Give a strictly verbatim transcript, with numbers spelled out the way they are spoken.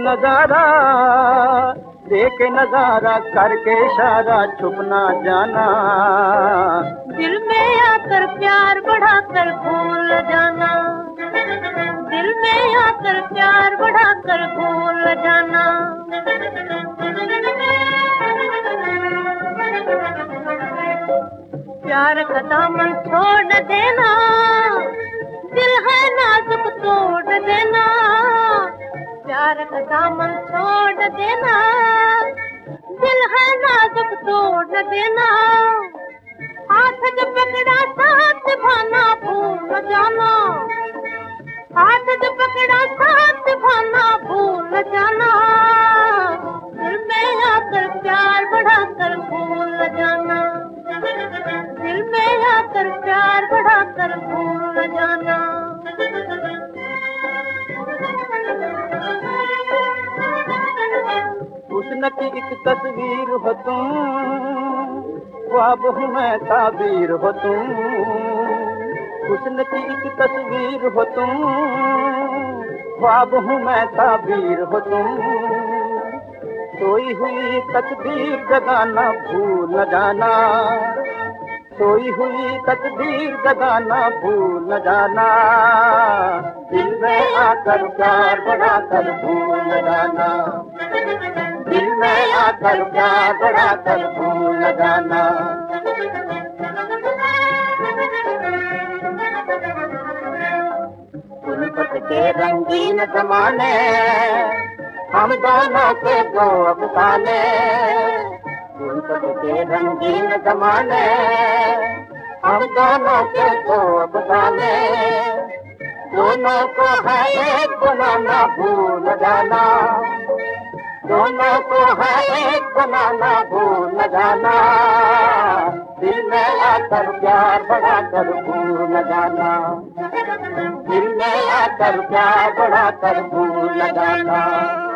नजारा, देख नजारा करके इशारा छुप ना जाना। दिल में आकर प्यार बढ़ाकर भूल जाना, दिल में आकर प्यार बढ़ाकर भूल जाना। प्यार का दामन छोड़ देना, दिल है नाजुक तोड़ देना। प्यार का दामन छोड़ देना, दिल है नाजुक तोड़ देना। हाथ जो पकड़ा साथ निभाना भूल जाना, हाथ जो पकड़ा साथ निभाना भूल जाना। दिल में आकर प्यार बढ़ाकर भूल जाना, दिल में आकर प्यार बढ़ाकर भूल जाना। हुस्न की एक तस्वीर हो तुम, ख्वाब हूँ मैं ताबीर हो तुम। हुस्न की एक तस्वीर हो तुम, ख्वाब हूँ मैं ताबीर हो तुम। सोई हुई तकदीर जगाना भूल न जाना, सोई हुई तकदीर जगाना भूल न जाना। दिल में आकर प्यार बढ़ाकर भूल न जाना, दिल में आकर प्यार बढ़ाकर भूल न जाना। उल्फत के रंगीन ज़माने, हम दोनों के दो अफसाने। उल्फत के रंगीन ज़माने, हम दोनों के दो अफसाने। दोनों को है एक बनाना भूल जाना, दोनों को है एक बनाना भूल जाना। दिल में आकर प्यार बढ़ाकर भूल जाना, दिल में आकर प्यार बढ़ाकर भूल जाना।